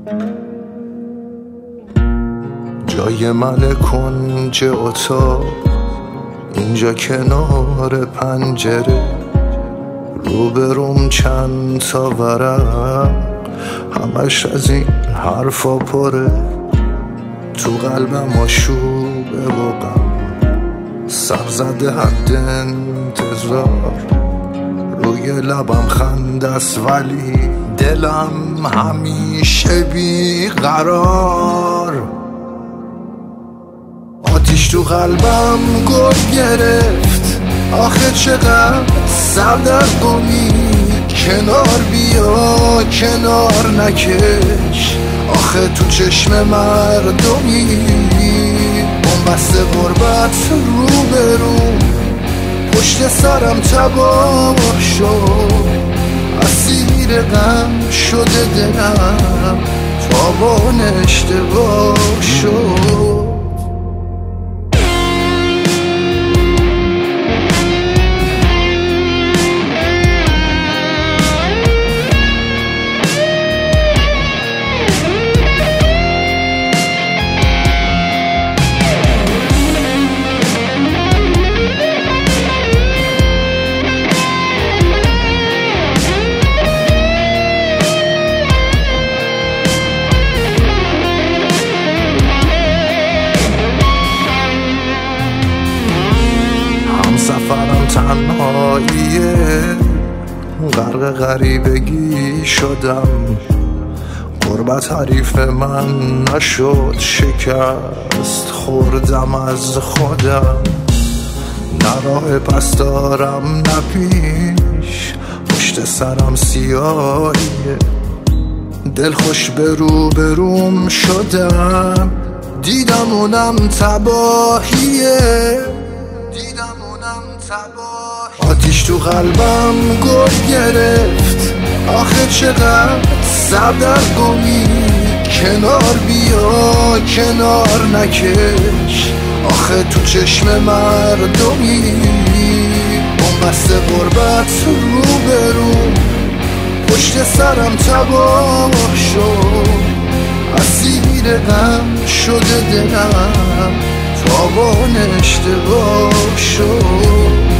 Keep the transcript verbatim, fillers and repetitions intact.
جای من کنج اتاق، اینجا کنار پنجره، روبروم چند تا ورق، همش از این حرفا پره. تو قلبم آشوبه و غم، سر زده حد انتظار، روی لبم خنده است ولی دلم همیشه بی قرار. آتیش تو قلبم گل گرفت، آخه چقدر سردرگمی، کنار بیا کنار نکش، آخه تو چشم مردمی، بنبست غربت رو به رو، پشت سرم تباه شد، اسیر غم شده دلم، تابان اشتباه شد. سفرم تنهاییه، غرق غریبگی شدم، غربت حریف من نشد، شکست خوردم از خودم، نه راه پس دارم نه پیش، پشت سرم سیاهیه، دل خوش به رو به روم شدم، دیدم اونم تباهیه، دیدم اونم تباهیه. آتیش تو قلبم گل گرفت، آخه چقدر سردرگمی، کنار بیا کنار نکش، آخه تو چشم مردمی، بنبست غربت رو به رو، پشت سرم تباه شد، اسیر غم شده دلم، تابان اشتباه شد.